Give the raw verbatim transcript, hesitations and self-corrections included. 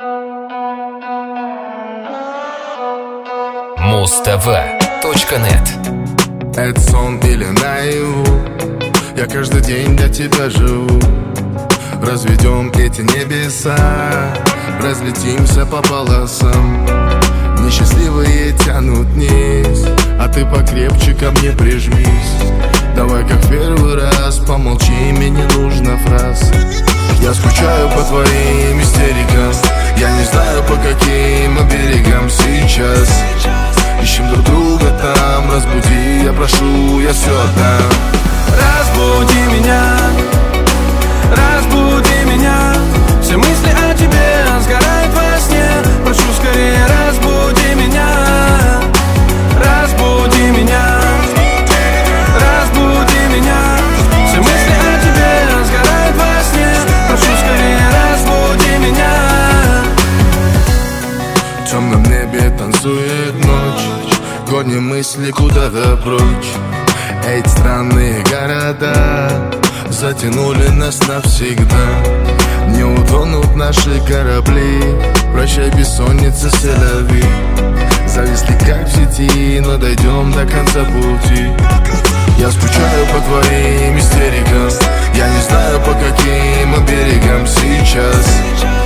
Муз-ТВ точка нет. Это сон или наяву? Я каждый день для тебя живу. Разведем эти небеса, разлетимся по полосам. Несчастливые тянут вниз, а ты покрепче ко мне прижмись. Давай как в первый раз, помолчи, мне не нужно фраз. Я скучаю по твоим истерикам, я не знаю, по каким мы берегам сейчас. Ищем друг друга там, разбуди, я прошу, я все отдам. Разбуди меня, разбуди меня. Все мысли о тебе сгорают во сне. Прошу скорее, разбуди меня, разбуди меня, разбуди меня. Все мысли о тебе сгорают во сне. Прошу скорее, разбуди меня. В темном небе танцует ночь, гоним мысли куда-то прочь. Эти странные города затянули нас навсегда. Не утонут наши корабли, прощай, бессонница, селяви. Зависли как в сети, но дойдем до конца пути. Я скучаю по твоим истерикам, я не знаю, по каким мы берегам сейчас.